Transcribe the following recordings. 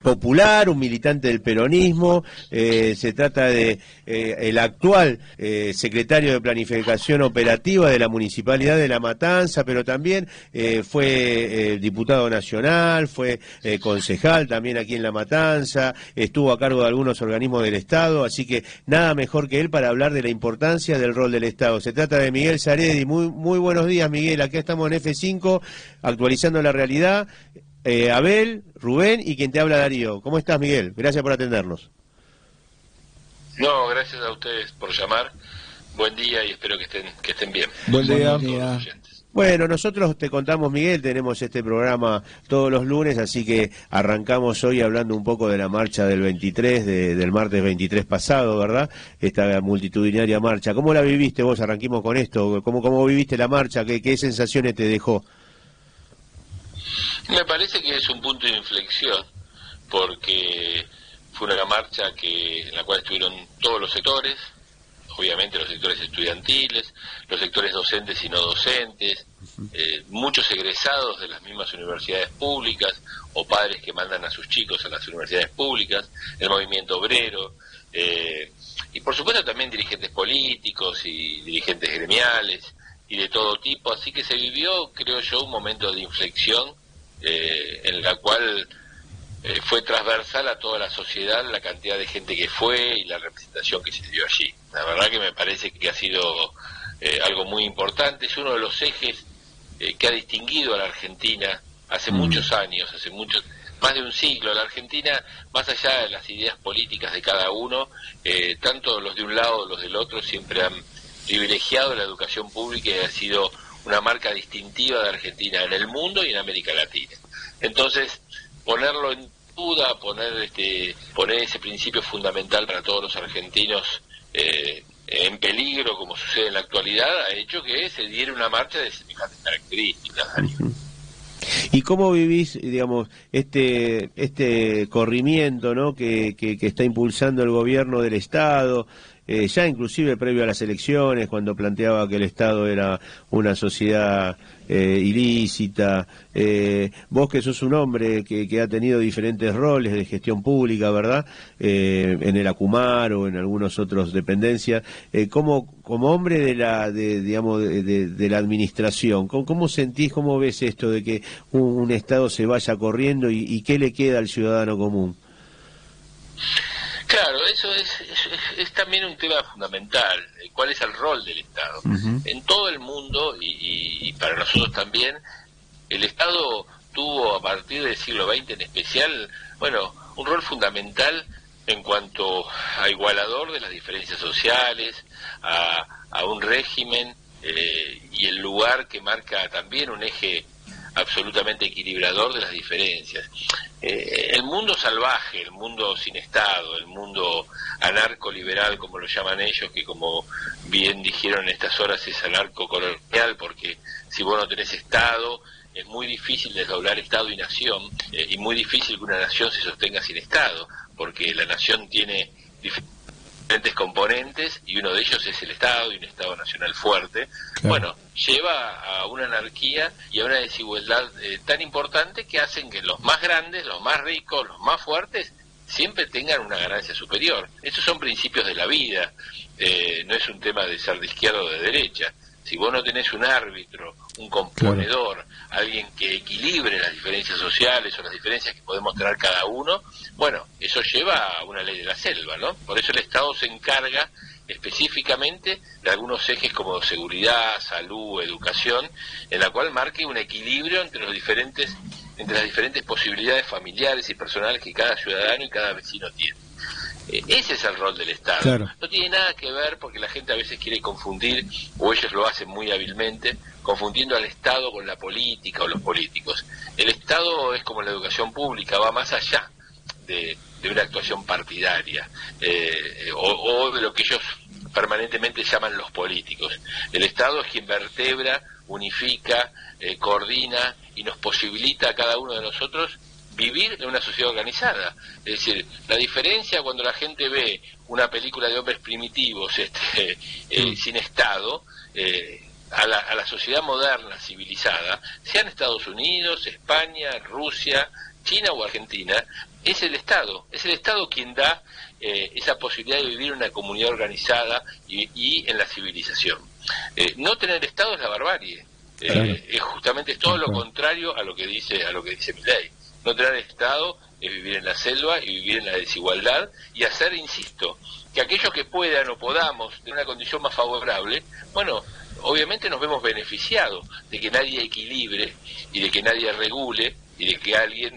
popular, un militante del peronismo, se trata de el actual secretario de Planificación Operativa de la Municipalidad de La Matanza, pero también fue diputado nacional, fue concejal también aquí en La Matanza, estuvo a cargo de algunos organismos del Estado, así que nada mejor que él para hablar de la importancia del rol del Estado. Se trata de Miguel Saredi. Muy buenos días, Miguel. Aquí estamos en F5, actualizando la realidad. Abel, Rubén y quien te habla, Darío. ¿Cómo estás, Miguel? Gracias por atendernos. No, gracias a ustedes por llamar. Buen día y espero que estén bien. Buen día. Bueno, nosotros te contamos, Miguel, tenemos este programa todos los lunes, así que arrancamos hoy hablando un poco de la marcha del 23, del martes 23 pasado, ¿verdad? Esta multitudinaria marcha. ¿Cómo la viviste vos? Arranquemos con esto. ¿Cómo viviste la marcha? ¿Qué sensaciones te dejó? Me parece que es un punto de inflexión, porque fue una marcha en la cual estuvieron todos los sectores, obviamente los sectores estudiantiles, los sectores docentes y no docentes, muchos egresados de las mismas universidades públicas o padres que mandan a sus chicos a las universidades públicas, el movimiento obrero, y por supuesto también dirigentes políticos y dirigentes gremiales y de todo tipo, así que se vivió, creo yo, un momento de inflexión en la cual fue transversal a toda la sociedad la cantidad de gente que fue y la representación que se dio allí. La verdad que me parece que ha sido algo muy importante, es uno de los ejes que ha distinguido a la Argentina hace muchos años, más de un siglo. La Argentina, más allá de las ideas políticas de cada uno, tanto los de un lado como los del otro, siempre han privilegiado la educación pública y ha sido una marca distintiva de Argentina en el mundo y en América Latina. Entonces, ponerlo en duda, poner ese principio fundamental para todos los argentinos en peligro, como sucede en la actualidad, ha hecho que se diera una marcha de semejantes características. ¿Y cómo vivís, digamos, este corrimiento, ¿no?, que está impulsando el gobierno del Estado? Ya inclusive previo a las elecciones, cuando planteaba que el Estado era una sociedad ilícita, vos que sos un hombre que ha tenido diferentes roles de gestión pública, ¿verdad?, en el ACUMAR o en algunas otras dependencias, como hombre de la administración, ¿cómo sentís, cómo ves esto de que un Estado se vaya corriendo y qué le queda al ciudadano común? Claro, eso es también un tema fundamental. ¿Cuál es el rol del Estado? En todo el mundo, y para nosotros también, el Estado tuvo, a partir del siglo XX en especial, un rol fundamental en cuanto a igualador de las diferencias sociales, a un régimen y el lugar que marca también un eje absolutamente equilibrador de las diferencias. El mundo salvaje, el mundo sin Estado, el mundo anarco-liberal, como lo llaman ellos, que como bien dijeron en estas horas es anarco-colonial, porque si vos no tenés Estado, es muy difícil desdoblar Estado y nación, y muy difícil que una nación se sostenga sin Estado, porque la nación tiene diferentes componentes y uno de ellos es el Estado, y un Estado nacional fuerte. Claro. Lleva a una anarquía y a una desigualdad tan importante que hacen que los más grandes, los más ricos, los más fuertes siempre tengan una ganancia superior. Esos son principios de la vida, no es un tema de ser de izquierda o de derecha. Si vos no tenés un árbitro, un componedor, alguien que equilibre las diferencias sociales o las diferencias que podemos tener cada uno, eso lleva a una ley de la selva, ¿no? Por eso el Estado se encarga específicamente de algunos ejes como seguridad, salud, educación, en la cual marque un equilibrio entre las diferentes posibilidades familiares y personales que cada ciudadano y cada vecino tiene. Ese es el rol del Estado. Claro. No tiene nada que ver, porque la gente a veces quiere confundir, o ellos lo hacen muy hábilmente, confundiendo al Estado con la política o los políticos. El Estado es como la educación pública, va más allá de una actuación partidaria o de lo que ellos permanentemente llaman los políticos. El Estado es quien vertebra, unifica, coordina y nos posibilita a cada uno de nosotros vivir en una sociedad organizada. Es decir, la diferencia cuando la gente ve una película de hombres primitivos sin Estado, a la sociedad moderna, civilizada, sea en Estados Unidos, España, Rusia, China o Argentina, es el Estado quien da esa posibilidad de vivir en una comunidad organizada y en la civilización. No tener Estado es la barbarie. Es justamente todo lo contrario a lo que dice Milei. No tener Estado es vivir en la selva y vivir en la desigualdad y hacer, insisto, que aquellos que puedan o podamos tener una condición más favorable, bueno, obviamente nos vemos beneficiados de que nadie equilibre y de que nadie regule y de que alguien,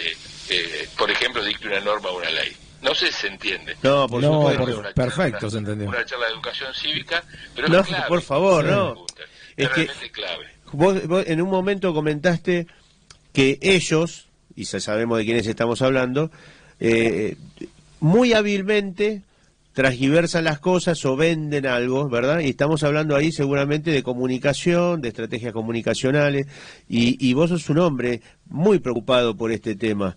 por ejemplo, dicte una norma o una ley. No sé si se entiende. No, por supuesto. Perfecto, se entendió. Una charla de educación cívica, pero no, es clave. Por favor, no. Es realmente clave. Vos en un momento comentaste que ellos, y ya sabemos de quiénes estamos hablando, muy hábilmente transgiversan las cosas o venden algo, ¿verdad? Y estamos hablando ahí seguramente de comunicación, de estrategias comunicacionales, y vos sos un hombre muy preocupado por este tema.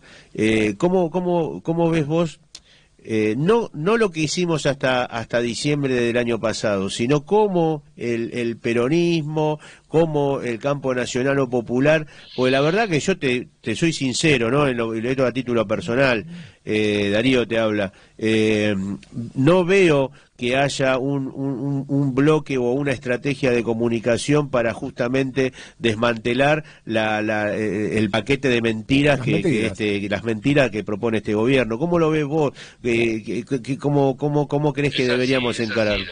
¿Cómo ves vos? No lo que hicimos hasta diciembre del año pasado, sino cómo el peronismo, cómo el campo nacional o popular, pues la verdad que yo te soy sincero, ¿no? En lo esto a título personal, Darío te habla, no veo que haya un bloque o una estrategia de comunicación para justamente desmantelar el paquete de mentiras las mentiras que propone este gobierno. ¿Cómo lo ves vos? ¿Cómo crees que deberíamos encararlo?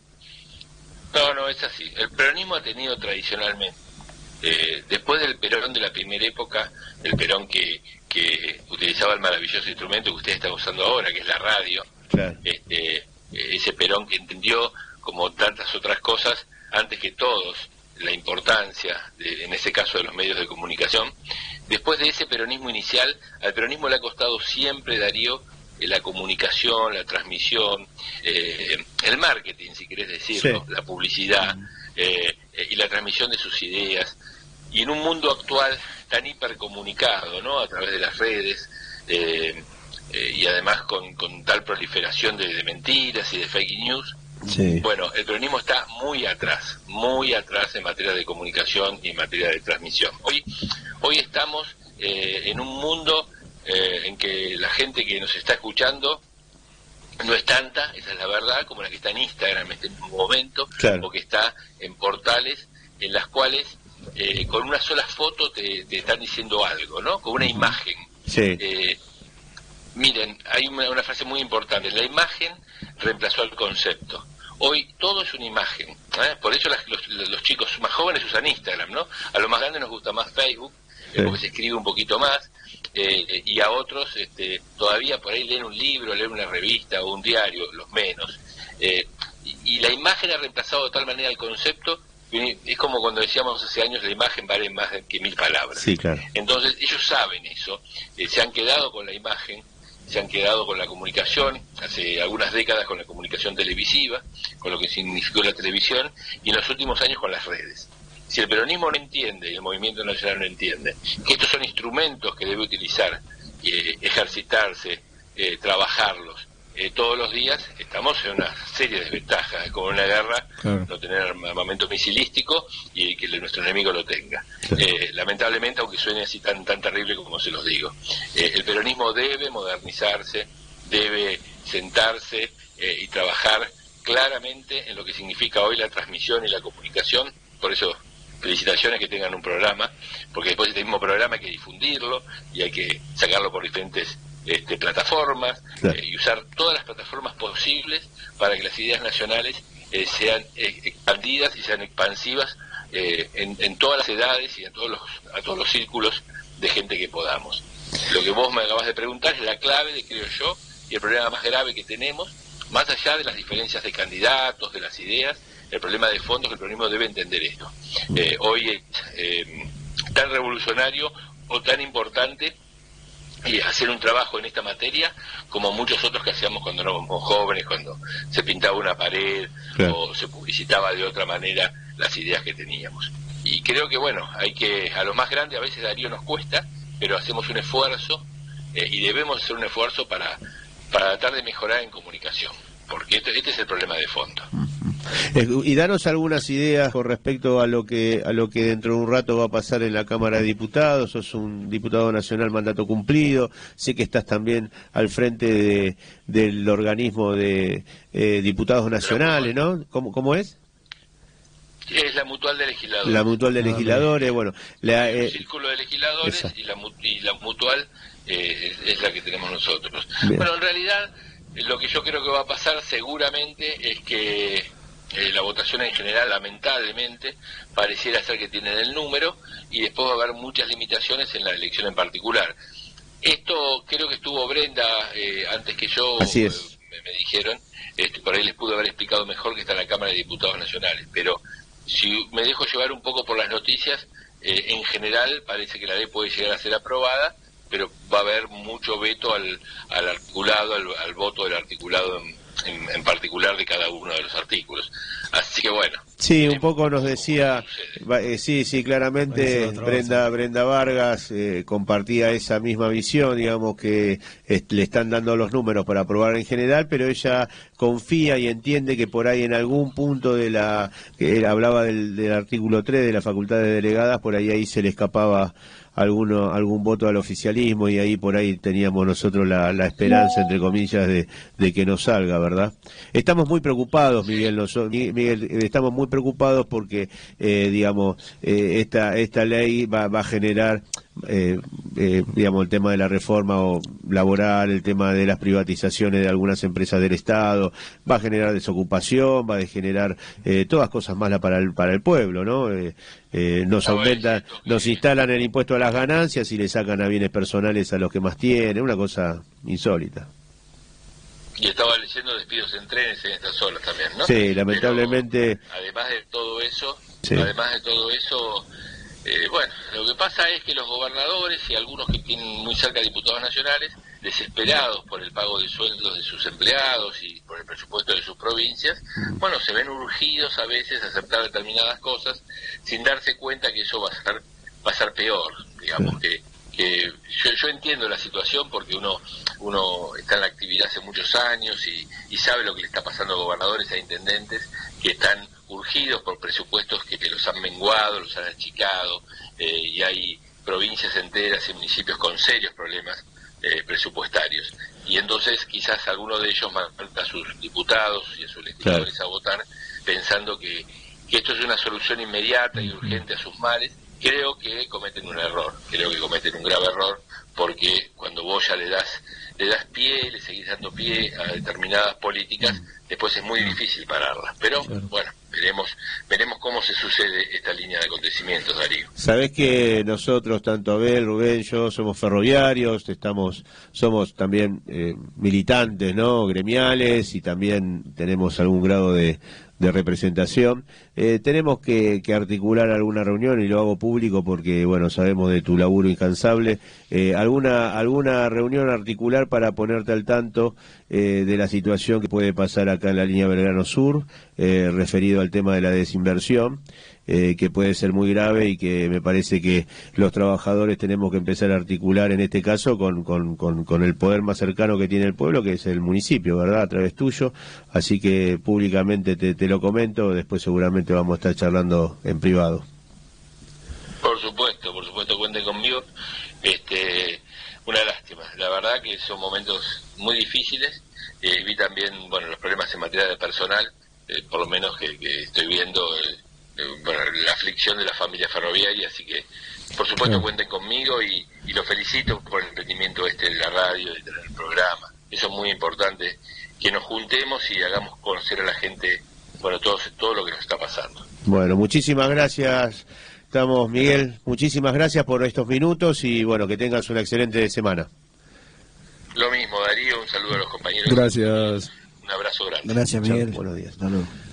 No, es así. El peronismo ha tenido tradicionalmente, después del Perón de la primera época, el Perón que utilizaba el maravilloso instrumento que ustedes están usando ahora, que es la radio, claro. Ese Perón que entendió, como tantas otras cosas, antes que todos, la importancia, en ese caso, de los medios de comunicación. Después de ese peronismo inicial, al peronismo le ha costado siempre, Darío, la comunicación, la transmisión, el marketing, si querés decirlo, sí, la publicidad, y la transmisión de sus ideas. Y en un mundo actual tan hipercomunicado, ¿no?, a través de las redes, y además con tal proliferación de mentiras y de fake news, sí, bueno, el peronismo está muy atrás en materia de comunicación y en materia de transmisión. Hoy estamos en un mundo en que la gente que nos está escuchando no es tanta, esa es la verdad, como la que está en Instagram en este momento, claro, o que está en portales en las cuales con una sola foto te están diciendo algo, ¿no? Con una imagen. Sí. Miren, hay una frase muy importante: la imagen reemplazó al concepto. Hoy todo es una imagen, por eso los chicos más jóvenes usan Instagram, ¿no? A los más grandes nos gusta más Facebook, sí, porque se escribe un poquito más, y a otros todavía por ahí leen un libro, leen una revista o un diario, los menos. Y la imagen ha reemplazado de tal manera el concepto, es como cuando decíamos hace años, la imagen vale más que 1000 palabras. Sí, claro. Entonces ellos saben eso, se han quedado con la imagen, se han quedado con la comunicación, hace algunas décadas con la comunicación televisiva, con lo que significó la televisión, y en los últimos años con las redes. Si el peronismo no entiende, y el movimiento nacional no entiende, que estos son instrumentos que debe utilizar, ejercitarse, trabajarlos todos los días, estamos en una seria desventaja, como una guerra, claro, no tener armamento misilístico y que nuestro enemigo lo tenga. Claro. Lamentablemente, aunque suene así tan terrible como se los digo, el peronismo debe modernizarse, debe sentarse y trabajar claramente en lo que significa hoy la transmisión y la comunicación. Por eso, felicitaciones que tengan un programa, porque después de este mismo programa hay que difundirlo y hay que sacarlo por diferentes plataformas, claro, y usar todas las plataformas posibles para que las ideas nacionales sean expandidas y sean expansivas en todas las edades y a todos los círculos de gente que podamos. Lo que vos me acabas de preguntar es la clave, creo yo, y el problema más grave que tenemos, más allá de las diferencias de candidatos, de las ideas. El problema de fondo es que el peronismo debe entender esto. Hoy es tan revolucionario o tan importante y hacer un trabajo en esta materia como muchos otros que hacíamos cuando éramos jóvenes, cuando se pintaba una pared, claro, o se publicitaba de otra manera las ideas que teníamos. Y creo que, bueno, a los más grandes a veces, Darío, nos cuesta, pero hacemos un esfuerzo, y debemos hacer un esfuerzo para tratar de mejorar en comunicación, porque este es el problema de fondo. Y danos algunas ideas con respecto a lo que dentro de un rato va a pasar en la Cámara de Diputados. Sos un diputado nacional mandato cumplido, sé que estás también al frente del organismo de diputados nacionales, ¿no? ¿Cómo es? Es la Mutual de Legisladores. La Mutual de Legisladores, bueno. El Círculo de Legisladores y la Mutual es la que tenemos nosotros. Bien. Bueno, en realidad, lo que yo creo que va a pasar seguramente es que la votación en general, lamentablemente, pareciera ser que tienen el número y después va a haber muchas limitaciones en la elección en particular. Esto creo que estuvo Brenda antes que yo. Así es. Me dijeron, por ahí les pude haber explicado mejor que está en la Cámara de Diputados Nacionales, pero si me dejo llevar un poco por las noticias, en general parece que la ley puede llegar a ser aprobada, pero va a haber mucho veto al articulado, al voto del articulado en particular de cada uno de los artículos. Así que bueno. Sí, un poco nos decía, sí, claramente Brenda Vargas compartía esa misma visión, digamos que le están dando los números para aprobar en general, pero ella confía y entiende que por ahí en algún punto que hablaba del artículo 3 de la facultad de delegadas, por ahí se le escapaba algún voto al oficialismo y ahí por ahí teníamos nosotros la esperanza, entre comillas, de que no salga, ¿verdad? Estamos muy preocupados, Miguel, estamos muy preocupados porque, esta ley va a generar, el tema de la reforma laboral, el tema de las privatizaciones de algunas empresas del Estado, va a generar desocupación, va a generar todas cosas malas para el pueblo, ¿no? Nos instalan el impuesto a las ganancias y le sacan a bienes personales a los que más tienen, una cosa insólita. Y estaba leyendo despidos en trenes en estas horas también, ¿no? Sí, lamentablemente. Pero, además de todo eso, bueno, lo que pasa es que los gobernadores y algunos que tienen muy cerca diputados nacionales, desesperados por el pago de sueldos de sus empleados y por el presupuesto de sus provincias, bueno, se ven urgidos a veces a aceptar determinadas cosas sin darse cuenta que eso va a ser peor, digamos, que yo entiendo la situación porque uno está en la actividad hace muchos años y sabe lo que le está pasando a gobernadores e intendentes que están urgidos por presupuestos que los han menguado, los han achicado, y hay provincias enteras y municipios con serios problemas presupuestarios. Y entonces quizás alguno de ellos manda a sus diputados y a sus legisladores a votar pensando que esto es una solución inmediata y urgente a sus males. Creo que cometen un error, un grave error, porque cuando vos ya le das pie, le seguís dando pie a determinadas políticas, después es muy difícil pararlas. Pero bueno, veremos cómo se sucede esta línea de acontecimientos, Darío. Sabés que nosotros, tanto Abel, Rubén, yo, somos ferroviarios, somos también militantes, ¿no? Gremiales, y también tenemos algún grado de representación. Tenemos que articular alguna reunión, y lo hago público porque, bueno, sabemos de tu laburo incansable, alguna reunión articular para ponerte al tanto de la situación que puede pasar acá en la línea Belgrano Sur, referido al tema de la desinversión, que puede ser muy grave y que me parece que los trabajadores tenemos que empezar a articular en este caso con el poder más cercano que tiene el pueblo, que es el municipio, ¿verdad?, a través tuyo. Así que públicamente te lo comento, después seguramente vamos a estar charlando en privado. Por supuesto, cuenten conmigo. Una lástima, la verdad que son momentos muy difíciles. Vi también, bueno, los problemas en materia de personal, por lo menos que estoy viendo, la aflicción de la familia ferroviaria, así que por supuesto cuenten conmigo y los felicito por el emprendimiento de la radio, de tener el programa. Eso es muy importante, que nos juntemos y hagamos conocer a la gente, bueno, todo lo que nos está pasando. Bueno, muchísimas gracias. Miguel, muchísimas gracias por estos minutos y bueno, que tengas una excelente semana. Lo mismo, Darío, un saludo a los compañeros. Gracias. Un abrazo grande. Gracias, Miguel. Chao, buenos días. Hasta luego.